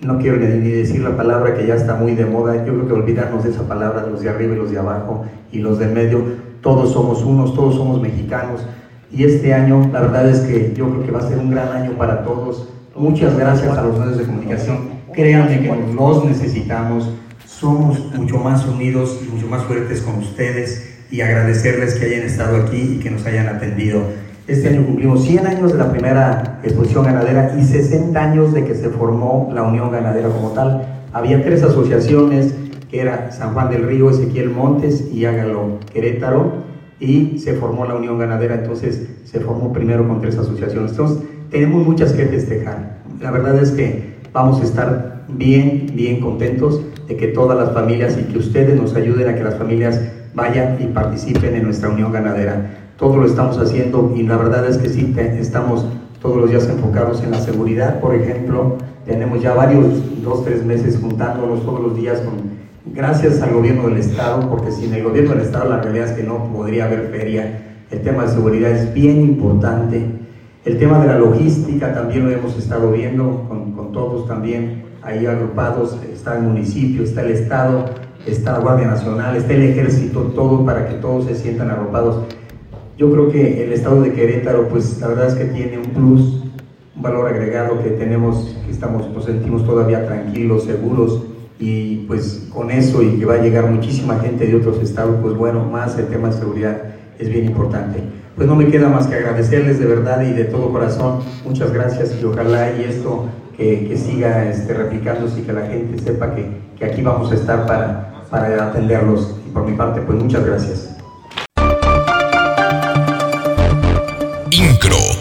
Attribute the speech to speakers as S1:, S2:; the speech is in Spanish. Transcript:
S1: no quiero ni decir la palabra que ya está muy de moda. Yo creo que olvidarnos de esa palabra, de los de arriba y los de abajo y los de medio. Todos somos unos, todos somos mexicanos. Y este año, la verdad es que yo creo que va a ser un gran año para todos. Muchas gracias a los medios de comunicación. Créanme que los necesitamos. Somos mucho más unidos y mucho más fuertes con ustedes, y agradecerles que hayan estado aquí y que nos hayan atendido. Este año cumplimos 100 años de la primera exposición ganadera y 60 años de que se formó la Unión Ganadera como tal. Había 3 asociaciones, que era San Juan del Río, Ezequiel Montes y Hágalo Querétaro, y se formó la Unión Ganadera. Entonces se formó primero con 3 asociaciones. Entonces tenemos muchas que festejar. La verdad es que vamos a estar bien contentos de que todas las familias, y que ustedes nos ayuden a que las familias vayan y participen en nuestra Unión Ganadera. Todo lo estamos haciendo, y la verdad es que sí, estamos todos los días enfocados en la seguridad. Por ejemplo, tenemos ya varios, 2-3 meses juntándonos todos los días gracias al gobierno del estado, porque sin el gobierno del estado la realidad es que no podría haber feria. El tema de seguridad es bien importante. El tema de la logística también lo hemos estado viendo con todos también ahí agrupados. Está el municipio, está el estado, está la Guardia Nacional, está el ejército, todo para que todos se sientan arropados. Yo creo que el estado de Querétaro, pues la verdad es que tiene un plus, un valor agregado que tenemos, que nos sentimos todavía tranquilos, seguros, y pues con eso, y que va a llegar muchísima gente de otros estados, pues bueno, más el tema de seguridad es bien importante. Pues no me queda más que agradecerles de verdad y de todo corazón. Muchas gracias, y ojalá y esto que siga replicándose, y que la gente sepa que aquí vamos a estar para atenderlos. Y por mi parte, pues muchas gracias.
S2: Incro.